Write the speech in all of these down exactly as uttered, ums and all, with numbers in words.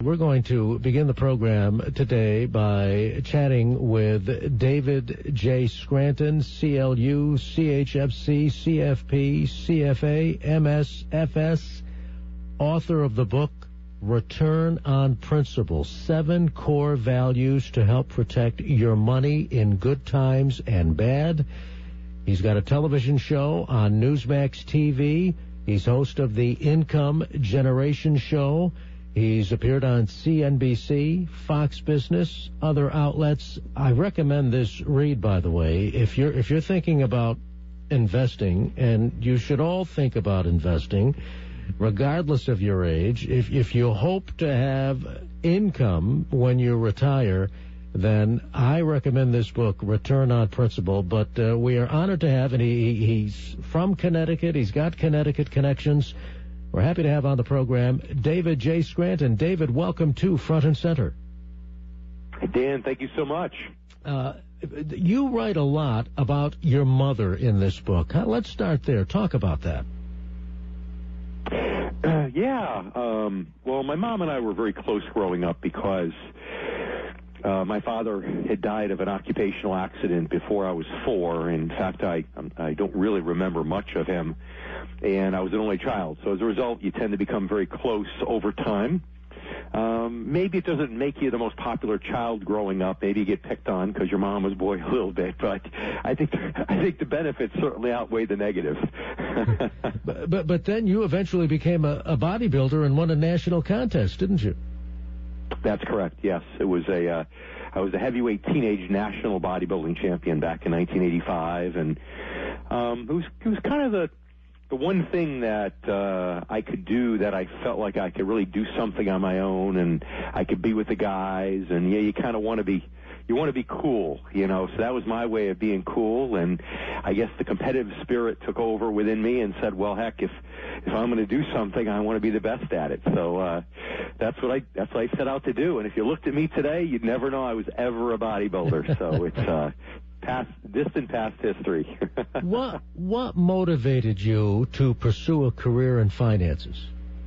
we're going to begin the program today by chatting with David J. Scranton, C L U, C H F C, C F P, C F A, M S, F S, author of the book Return on Principle, Seven Core Values to Help Protect Your Money in Good Times and Bad. He's got a television show on Newsmax T V. He's host of the Income Generation Show. He's appeared on C N B C, Fox Business, other outlets. I recommend this read, by the way, if you're if you're thinking about investing, and you should all think about investing, regardless of your age. If if you hope to have income when you retire, then I recommend this book, Return on Principle. But uh, we are honored to have, and he, he's from Connecticut. He's got Connecticut connections. We're happy to have on the program David J. Scranton. David, welcome to Front and Center. Dan, thank you so much. Uh, you write a lot about your mother in this book. Let's start there. Talk about that. Uh, yeah. Um, well, my mom and I were very close growing up because Uh, my father had died of an occupational accident before I was four. In fact, I I don't really remember much of him, and I was an only child. So as a result, you tend to become very close over time. Um, maybe it doesn't make you the most popular child growing up. Maybe you get picked on because your mom was boy a little bit. But I think I think the benefits certainly outweigh the negatives. but, but but then you eventually became a, a bodybuilder and won a national contest, didn't you? That's correct, yes. It was a, uh, I was a heavyweight teenage national bodybuilding champion back in nineteen eighty-five, and um, it was it was kind of the the one thing that uh, I could do that I felt like I could really do something on my own, and I could be with the guys, and yeah, you kind of want to be, you want to be cool, you know, so that was my way of being cool, and I guess the competitive spirit took over within me and said, well, heck, if if I'm going to do something, I want to be the best at it. So uh, that's what I that's what I set out to do. And if you looked at me today, you'd never know I was ever a bodybuilder. So it's uh, past distant past history. what what motivated you to pursue a career in finances?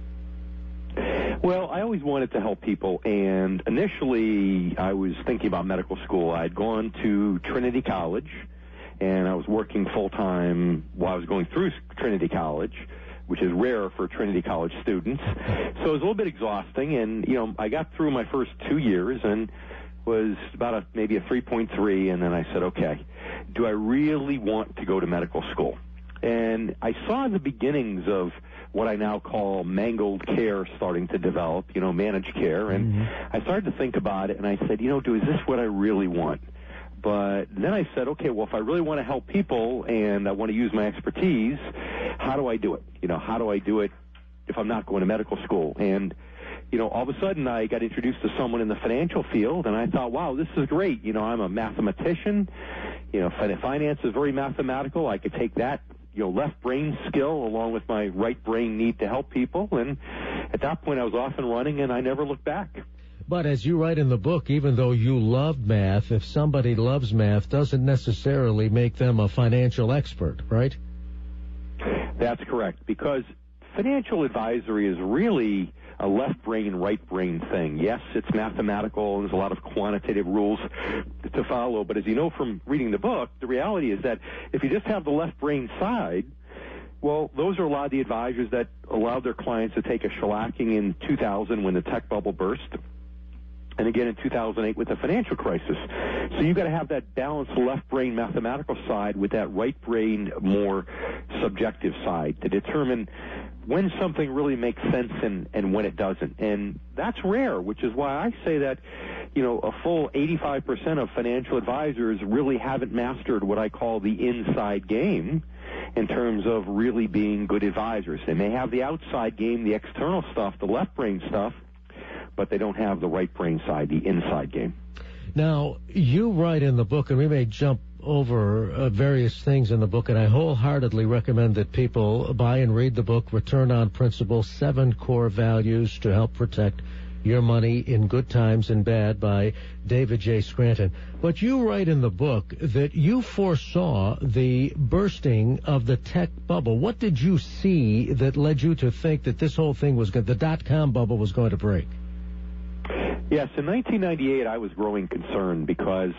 Well, I always wanted to help people, and initially I was thinking about medical school. I'd gone to Trinity College, and I was working full-time while I was going through Trinity College, which is rare for Trinity College students. So it was a little bit exhausting, and, you know, I got through my first two years and was about a maybe a three point three, and then I said, okay, do I really want to go to medical school? And I saw the beginnings of what I now call mangled care starting to develop, you know, managed care, and mm-hmm. I started to think about it, and I said, you know, do is this what I really want? But then I said, okay, well, if I really want to help people and I want to use my expertise, how do I do it? You know, how do I do it if I'm not going to medical school? And, you know, all of a sudden I got introduced to someone in the financial field, and I thought, wow, this is great. You know, I'm a mathematician. You know, finance is very mathematical. I could take that, you know, left brain skill along with my right brain need to help people. And at that point I was off and running, and I never looked back. But as you write in the book, even though you loved math, if somebody loves math, doesn't necessarily make them a financial expert, right? That's correct, because financial advisory is really a left brain, right brain thing. Yes, it's mathematical, and there's a lot of quantitative rules to follow, but as you know from reading the book, the reality is that if you just have the left brain side, well, those are a lot of the advisors that allowed their clients to take a shellacking in two thousand when the tech bubble burst, and again in two thousand eight with the financial crisis. So you've got to have that balanced left brain mathematical side with that right brain more subjective side to determine when something really makes sense and, and when it doesn't. And that's rare, which is why I say that, you know, a full eighty-five percent of financial advisors really haven't mastered what I call the inside game in terms of really being good advisors. They may have the outside game, the external stuff, the left brain stuff, but they don't have the right brain side, the inside game. Now, you write in the book, and we may jump over uh, various things in the book, and I wholeheartedly recommend that people buy and read the book, Return on Principle, Seven Core Values to Help Protect Your Money in Good Times and Bad by David J. Scranton. But you write in the book that you foresaw the bursting of the tech bubble. What did you see that led you to think that this whole thing was going, the dot-com bubble was going to break? Yes, in nineteen ninety-eight, I was growing concerned because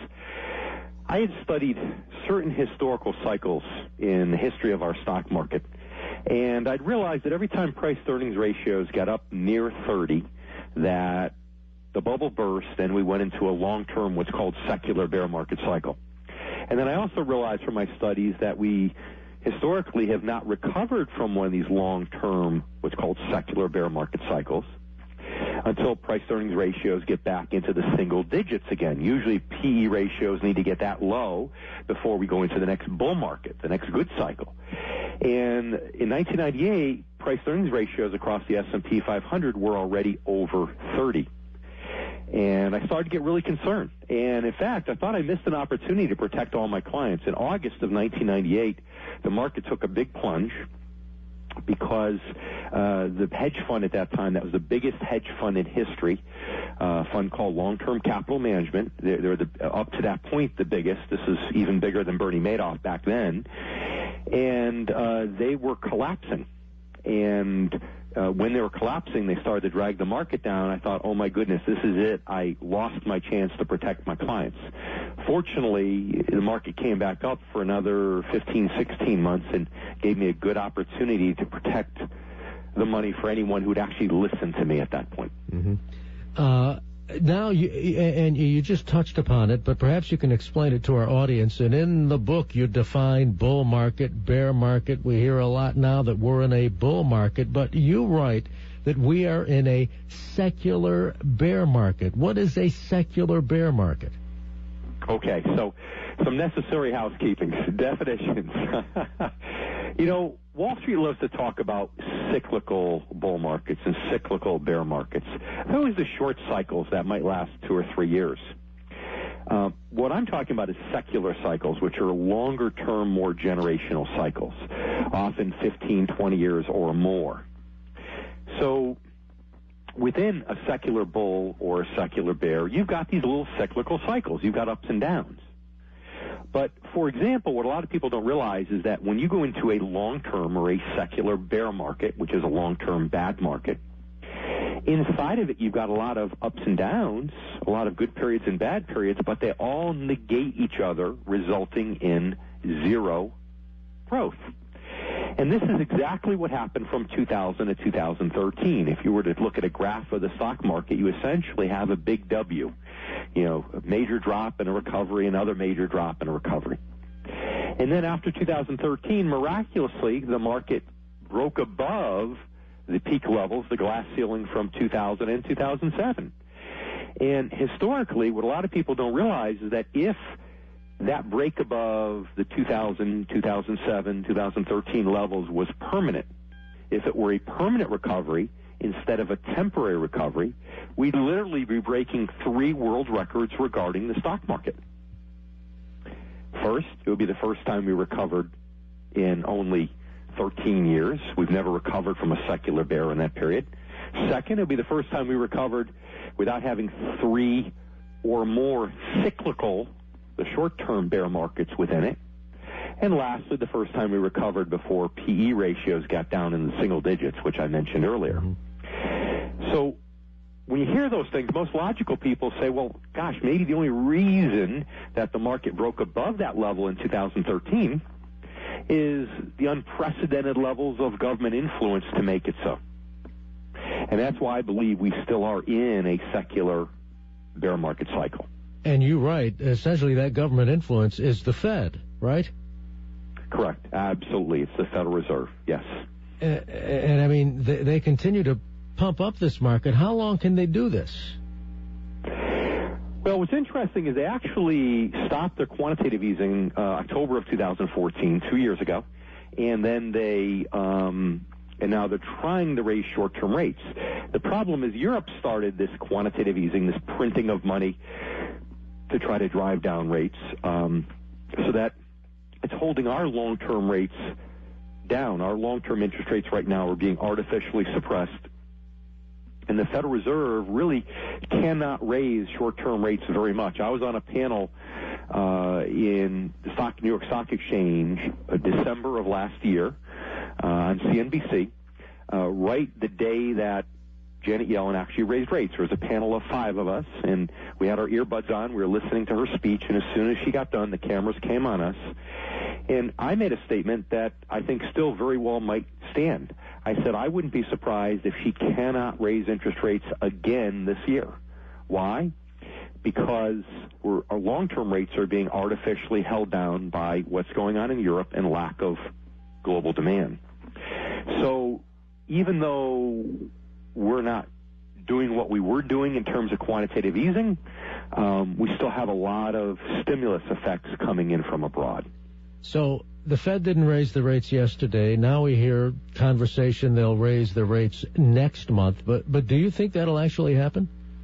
I had studied certain historical cycles in the history of our stock market, and I'd realized that every time price-to-earnings ratios got up near thirty, that the bubble burst and we went into a long-term, what's called secular bear market cycle. And then I also realized from my studies that we historically have not recovered from one of these long-term, what's called secular bear market cycles, until price-earnings ratios get back into the single digits again. Usually P E ratios need to get that low before we go into the next bull market, the next good cycle. And in nineteen ninety-eight, price-earnings ratios across the S and P five hundred were already over thirty. And I started to get really concerned. And in fact, I thought I missed an opportunity to protect all my clients. In August of nineteen ninety-eight, the market took a big plunge because uh, the hedge fund at that time, that was the biggest hedge fund in history, uh, a fund called Long-Term Capital Management. They're, they're the, up to that point the biggest. This is even bigger than Bernie Madoff back then. And uh, they were collapsing. And uh, when they were collapsing, they started to drag the market down. I thought, oh, my goodness, this is it. I lost my chance to protect my clients. Fortunately, the market came back up for another fifteen, sixteen months and gave me a good opportunity to protect the money for anyone who would actually listen to me at that point. Mm-hmm. Uh, now, you, and you just touched upon it, but perhaps you can explain it to our audience. And in the book, you define bull market, bear market. We hear a lot now that we're in a bull market, but you write that we are in a secular bear market. What is a secular bear market? Okay, so some necessary housekeeping definitions. You know, Wall Street loves to talk about cyclical bull markets and cyclical bear markets. They're always the short cycles that might last two or three years. Uh, what I'm talking about is secular cycles, which are longer-term, more generational cycles, often fifteen, twenty years or more. So within a secular bull or a secular bear, you've got these little cyclical cycles. You've got ups and downs. But, for example, what a lot of people don't realize is that when you go into a long-term or a secular bear market, which is a long-term bad market, inside of it you've got a lot of ups and downs, a lot of good periods and bad periods, but they all negate each other, resulting in zero growth. And this is exactly what happened from two thousand to two thousand thirteen. If you were to look at a graph of the stock market, you essentially have a big W. You know, a major drop and a recovery, another major drop and a recovery. And then after two thousand thirteen, miraculously, the market broke above the peak levels, the glass ceiling from two thousand and two thousand seven. And historically, what a lot of people don't realize is that if that break above the two thousand, two thousand seven, two thousand thirteen levels was permanent, if it were a permanent recovery instead of a temporary recovery, we'd literally be breaking three world records regarding the stock market. First, it would be the first time we recovered in only thirteen years. We've never recovered from a secular bear in that period. Second, it would be the first time we recovered without having three or more cyclical, the short-term bear markets within it. And lastly, the first time we recovered before P E ratios got down in the single digits, which I mentioned earlier. Mm-hmm. So when you hear those things, most logical people say, well, gosh, maybe the only reason that the market broke above that level in two thousand thirteen is the unprecedented levels of government influence to make it so. And that's why I believe we still are in a secular bear market cycle. And you're right. Essentially, that government influence is the Fed, right? Correct. Absolutely. It's the Federal Reserve. Yes. And, and I mean, they, they continue to pump up this market. How long can they do this? Well, what's interesting is they actually stopped their quantitative easing uh, October of two thousand fourteen, two years ago, and then they, um, and now they're trying to raise short-term rates. The problem is Europe started this quantitative easing, this printing of money, to try to drive down rates, um, so that it's holding our long-term rates down. Our long-term interest rates right now are being artificially suppressed, and the Federal Reserve really cannot raise short-term rates very much. I was on a panel uh, in the stock, New York Stock Exchange uh, December of last year uh, on C N B C, uh, right the day that Janet Yellen actually raised rates. There was a panel of five of us, and we had our earbuds on. We were listening to her speech, and as soon as she got done, the cameras came on us. And I made a statement that I think still very well might stand. I said I wouldn't be surprised if she cannot raise interest rates again this year. Why? Because we're, our long-term rates are being artificially held down by what's going on in Europe and lack of global demand. So even though we're not doing what we were doing in terms of quantitative easing, um, we still have a lot of stimulus effects coming in from abroad. So the Fed didn't raise the rates yesterday. Now we hear conversation they'll raise the rates next month. But but do you think that'll actually happen?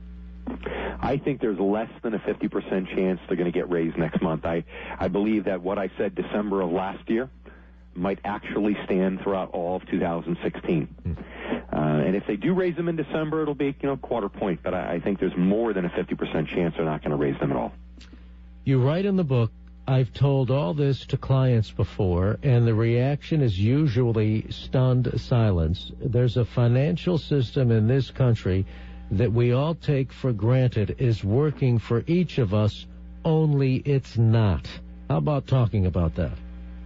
I think there's less than a fifty percent chance they're going to get raised next month. I, I believe that what I said December of last year might actually stand throughout all of two thousand sixteen. Hmm. Uh, and if they do raise them in December, it'll be, you know, quarter point. But I, I think there's more than a fifty percent chance they're not going to raise them at all. You write in the book, I've told all this to clients before, and the reaction is usually stunned silence. There's a financial system in this country that we all take for granted is working for each of us, only it's not. How about talking about that?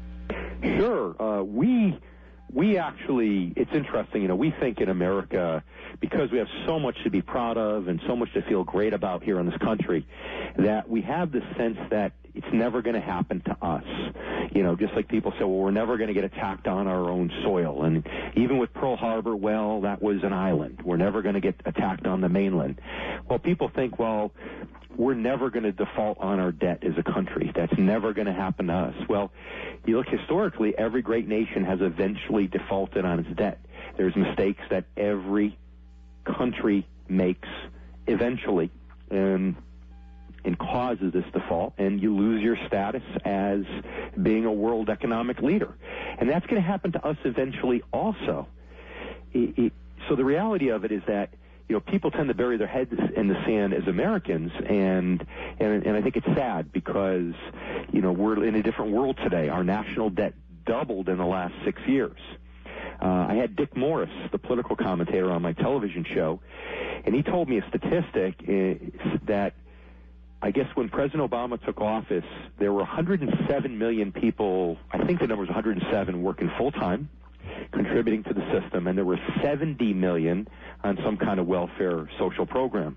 Sure. Uh, we we actually, it's interesting, you know, we think in America, because we have so much to be proud of and so much to feel great about here in this country, that we have this sense that it's never going to happen to us. You know, just like people say, well, we're never going to get attacked on our own soil. And even with Pearl Harbor, well, that was an island. We're never going to get attacked on the mainland. Well, people think, well, we're never going to default on our debt as a country. That's never going to happen to us. Well, you look historically, every great nation has eventually defaulted on its debt. There's mistakes that every country makes eventually. And and causes this default, and you lose your status as being a world economic leader. And that's going to happen to us eventually also. It, it, so the reality of it is that, you know, people tend to bury their heads in the sand as Americans, and, and, and I think it's sad because, you know, we're in a different world today. Our national debt doubled in the last six years. Uh, I had Dick Morris, the political commentator, on my television show, and he told me a statistic uh, that I guess when President Obama took office, there were one hundred seven million people, I think the number was one hundred seven, working full-time, contributing to the system, and there were seventy million on some kind of welfare social program.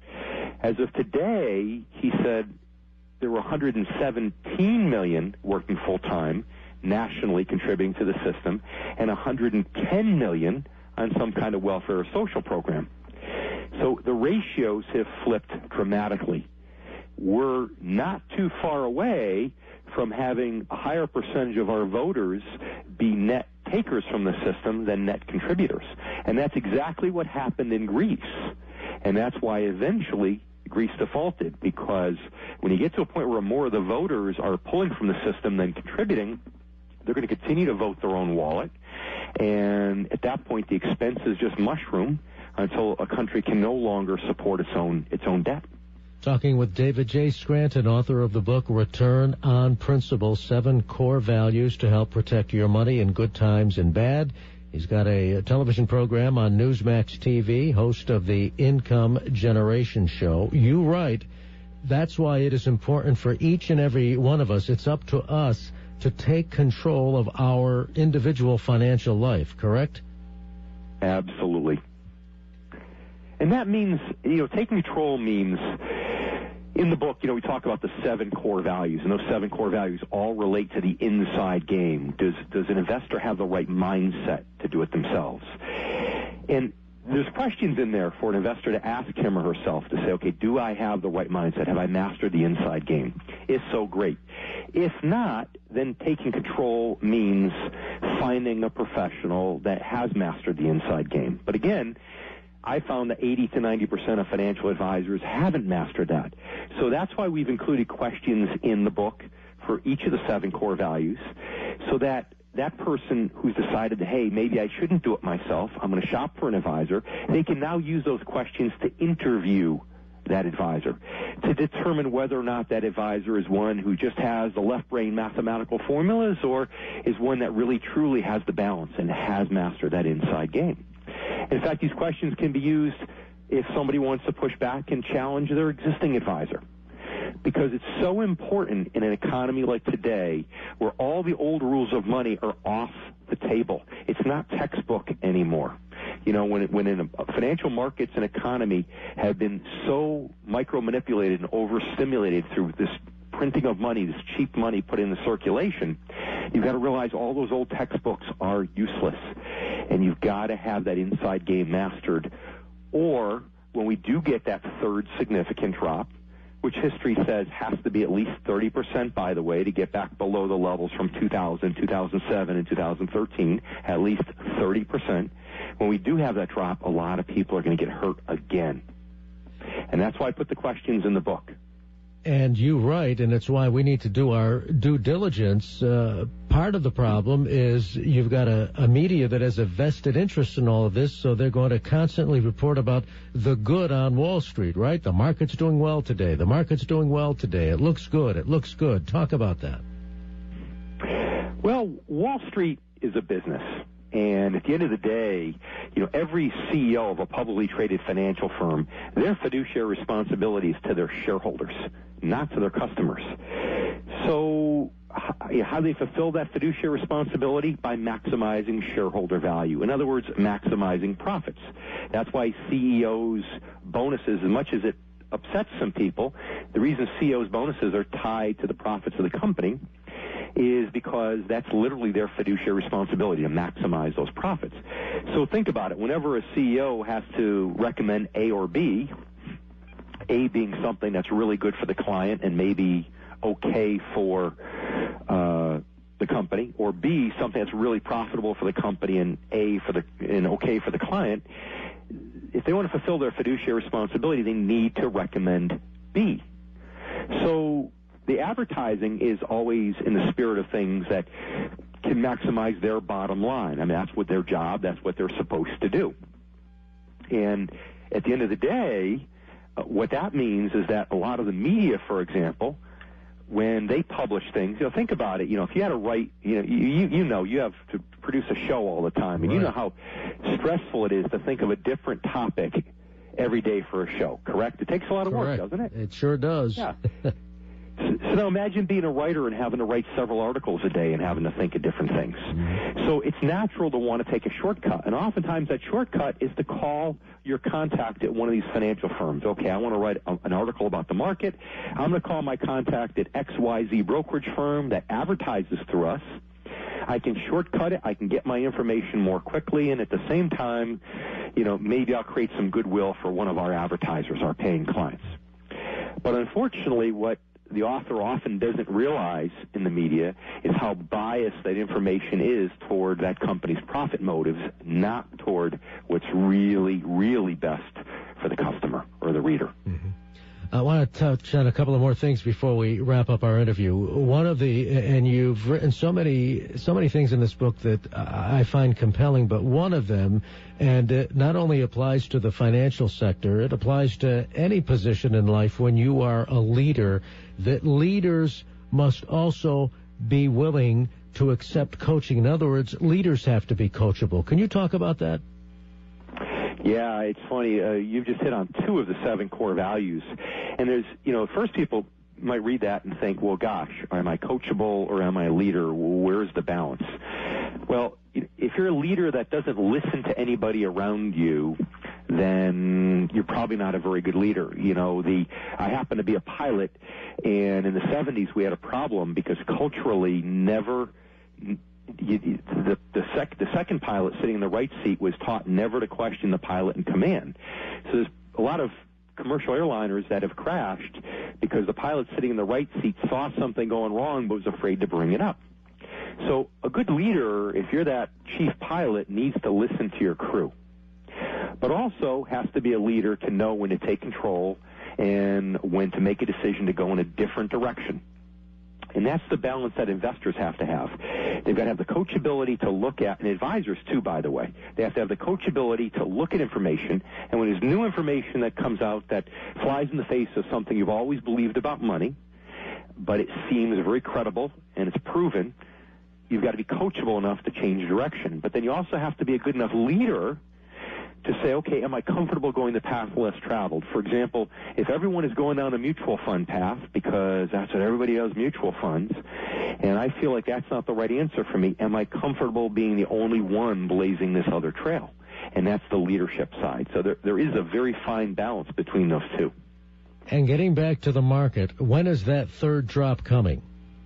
As of today, he said there were one hundred seventeen million working full-time, nationally contributing to the system, and one hundred ten million on some kind of welfare or social program. So the ratios have flipped dramatically. We're not too far away from having a higher percentage of our voters be net takers from the system than net contributors. And that's exactly what happened in Greece. And that's why eventually Greece defaulted, because when you get to a point where more of the voters are pulling from the system than contributing, they're going to continue to vote their own wallet. And at that point, the expenses just mushroom until a country can no longer support its own its own debt. Talking with David J. Scranton, author of the book Return on Principle, Seven Core Values to Help Protect Your Money in Good Times and Bad. He's got a, a television program on Newsmax T V, host of the Income Generation Show. You write, that's why it is important for each and every one of us, it's up to us to take control of our individual financial life, correct? Absolutely. And that means, you know, taking control means, in the book, you know, we talk about the seven core values, and those seven core values all relate to the inside game. Does does an investor have the right mindset to do it themselves? And there's questions in there for an investor to ask him or herself to say, okay, do I have the right mindset? Have I mastered the inside game? If so, great. If not, then taking control means finding a professional that has mastered the inside game. But again, I found that eighty to ninety percent of financial advisors haven't mastered that. So that's why we've included questions in the book for each of the seven core values, so that that person who's decided, hey, maybe I shouldn't do it myself, I'm going to shop for an advisor, they can now use those questions to interview that advisor, to determine whether or not that advisor is one who just has the left brain mathematical formulas or is one that really truly has the balance and has mastered that inside game. In fact, these questions can be used if somebody wants to push back and challenge their existing advisor. Because it's so important in an economy like today where all the old rules of money are off the table. It's not textbook anymore. You know, when, when in a, financial markets and economy have been so micro-manipulated and overstimulated through this printing of money, this cheap money put into circulation, you've got to realize all those old textbooks are useless. And you've got to have that inside game mastered. Or when we do get that third significant drop, which history says has to be at least thirty percent, by the way, to get back below the levels from two thousand, two thousand seven, and two thousand thirteen, at least thirty percent. When we do have that drop, a lot of people are going to get hurt again. And that's why I put the questions in the book. And you write, and it's why we need to do our due diligence. Uh, part of the problem is you've got a, a media that has a vested interest in all of this, so they're going to constantly report about the good on Wall Street, right? The market's doing well today. The market's doing well today. It looks good. It looks good. Talk about that. Well, Wall Street is a business. And at the end of the day, you know, every C E O of a publicly traded financial firm, their fiduciary responsibility is to their shareholders, not to their customers. So how do they fulfill that fiduciary responsibility? By maximizing shareholder value. In other words, maximizing profits. That's why C E Os' bonuses, as much as it upsets some people, the reason C E Os' bonuses are tied to the profits of the company is because that's literally their fiduciary responsibility to maximize those profits. So think about it. Whenever a C E O has to recommend A or B, A being something that's really good for the client and maybe okay for uh, the company, or B, something that's really profitable for the company and A for the and okay for the client, if they want to fulfill their fiduciary responsibility, they need to recommend B. So the advertising is always in the spirit of things that can maximize their bottom line. I mean, that's what their job, that's what they're supposed to do. And at the end of the day, uh, what that means is that a lot of the media, for example, when they publish things, you know, think about it, you know, if you had to write, you know, you, you know, you have to produce a show all the time, and right. You know how stressful it is to think of a different topic every day for a show, correct? It takes a lot of correct. work, doesn't it? It sure does. Yeah. So now imagine being a writer and having to write several articles a day and having to think of different things. Mm-hmm. So it's natural to want to take a shortcut. And oftentimes that shortcut is to call your contact at one of these financial firms. Okay, I want to write a, an article about the market. I'm going to call my contact at X Y Z brokerage firm that advertises through us. I can shortcut it. I can get my information more quickly. And at the same time, you know, maybe I'll create some goodwill for one of our advertisers, our paying clients. But unfortunately, what the author often doesn't realize in the media is how biased that information is toward that company's profit motives, not toward what's really, really best for the customer or the reader. Mm-hmm. I want to touch on a couple of more things before we wrap up our interview. One of the, and you've written so many, so many things in this book that I find compelling, but one of them, and it not only applies to the financial sector, it applies to any position in life when you are a leader, that leaders must also be willing to accept coaching. In other words, leaders have to be coachable. Can you talk about that? Yeah, it's funny. Uh, you've just hit on two of the seven core values. And there's, you know, first people might read that and think, well, gosh, am I coachable or am I a leader? Where's the balance? Well, if you're a leader that doesn't listen to anybody around you, then you're probably not a very good leader. You know, the I happen to be a pilot, and in the seventies we had a problem because culturally never... You, you, the, the, sec, the second pilot sitting in the right seat was taught never to question the pilot in command. So there's a lot of commercial airliners that have crashed because the pilot sitting in the right seat saw something going wrong but was afraid to bring it up. So a good leader, if you're that chief pilot, needs to listen to your crew, but also has to be a leader to know when to take control and when to make a decision to go in a different direction. And that's the balance that investors have to have. They've got to have the coachability to look at, and advisors too, by the way. They have to have the coachability to look at information, and when there's new information that comes out that flies in the face of something you've always believed about money, but it seems very credible and it's proven, you've got to be coachable enough to change direction. But then you also have to be a good enough leader to say, okay, am I comfortable going the path less traveled? For example, if everyone is going down the mutual fund path because that's what everybody does, mutual funds, and I feel like that's not the right answer for me, am I comfortable being the only one blazing this other trail? And that's the leadership side. So there, there is a very fine balance between those two. And getting back to the market, when is that third drop coming?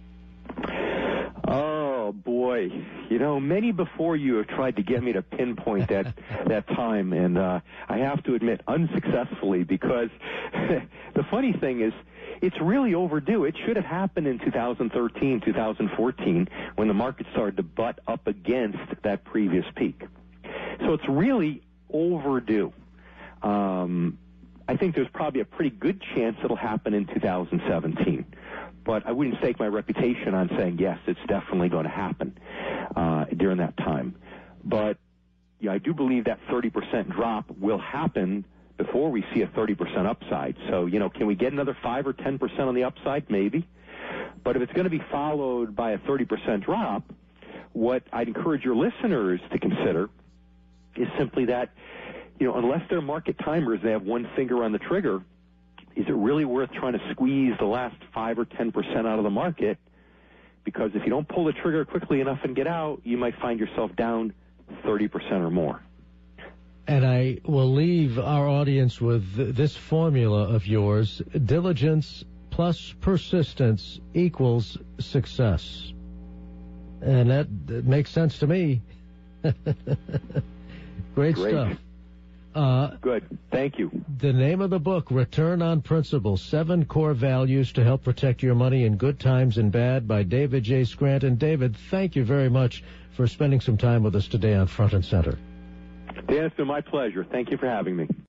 Oh, boy. You know, many before you have tried to get me to pinpoint that that time, and uh, I have to admit, unsuccessfully, because the funny thing is, it's really overdue. It should have happened in two thousand thirteen, two thousand fourteen, when the market started to butt up against that previous peak. So it's really overdue. Um, I think there's probably a pretty good chance it'll happen in two thousand seventeen. But I wouldn't stake my reputation on saying, yes, it's definitely going to happen uh, during that time. But yeah, I do believe that thirty percent drop will happen before we see a thirty percent upside. So, you know, can we get another five or ten percent on the upside? Maybe. But if it's going to be followed by a thirty percent drop, what I'd encourage your listeners to consider is simply that, you know, unless they're market timers, they have one finger on the trigger, is it really worth trying to squeeze the last five or ten percent out of the market? Because if you don't pull the trigger quickly enough and get out, you might find yourself down thirty percent or more. And I will leave our audience with this formula of yours: diligence plus persistence equals success. And that, that makes sense to me. Great, Great stuff. Uh, Good. Thank you. The name of the book, Return on Principle, Seven Core Values to Help Protect Your Money in Good Times and Bad, by David J. Scranton. David, thank you very much for spending some time with us today on Front and Center. Dan, it's been my pleasure. Thank you for having me.